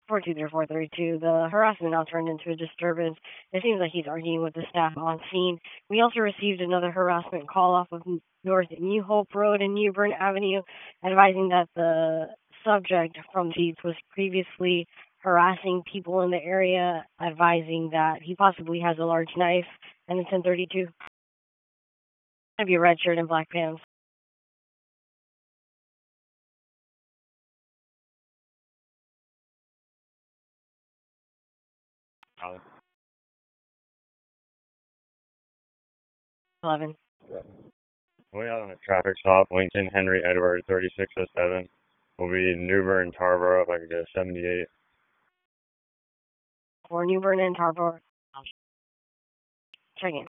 423-432. The harassment now turned into a disturbance. It seems like he's arguing with the staff on scene. We also received another harassment call off of North New Hope Road and New Bern Avenue, advising that the subject from Seeds was previously harassing people in the area, advising that he possibly has a large knife, and it's 1032. Gonna be a red shirt and black pants. Allen. 11. We out on a traffic stop, Lincoln Henry Edward 3607. Will be New Bern Tarboro if I could get a 78. For New Bern and Tarboro. Check in.